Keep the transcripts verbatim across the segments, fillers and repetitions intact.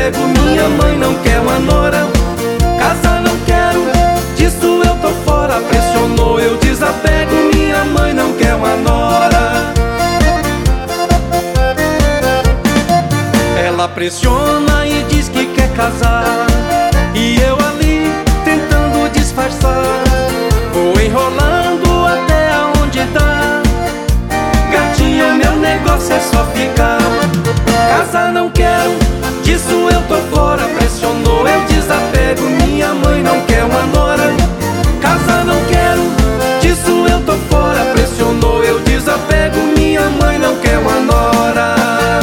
desapego, minha mãe não quer uma nora. Casar não quero, disso eu tô fora. Pressionou, eu desapego, minha mãe não quer uma nora. Ela pressiona e diz que quer casar, e eu ali tentando disfarçar. Vou enrolando até aonde dá. Gatinha, meu negócio é só ficar. Casar não quero, disso eu tô fora. Pressionou, eu desapego, minha mãe não quer uma nora. Casar não quero, disso eu tô fora. Pressionou, eu desapego, minha mãe não quer uma nora.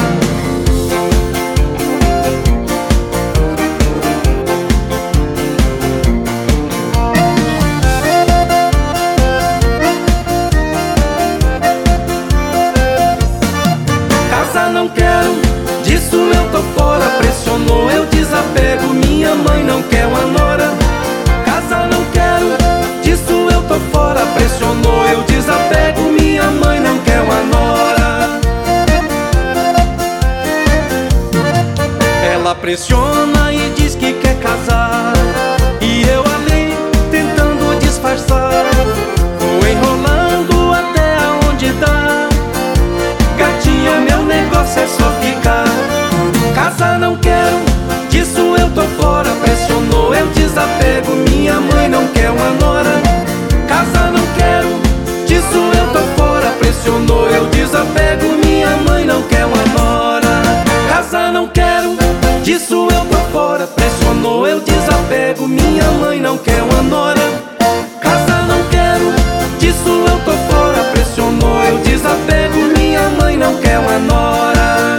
Não quero, disso eu tô fora. Pressionou, eu desapego, minha mãe não quer uma nora. Casar não quero, disso eu tô fora. Pressionou, eu desapego, minha mãe não quer uma nora. Ela pressiona e diz que quer casar, e eu ali tentando disfarçar. Vou enrolando até aonde dá. Gatinha, meu negócio é só ficar. Casar não quero, disso eu tô fora. Pressionou, eu desapego, minha mãe não quer uma nora. Casar não quero, disso eu tô fora. Pressionou, eu desapego, minha mãe não quer uma nora. Casar não quero, disso eu tô fora. Pressionou, eu desapego, minha mãe não quer uma nora. Casar não quero, disso eu tô fora. Pressionou, eu desapego, minha mãe não quer uma nora.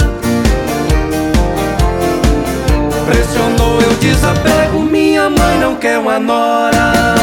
Pressionou, eu desapego, minha mãe não quer uma nora.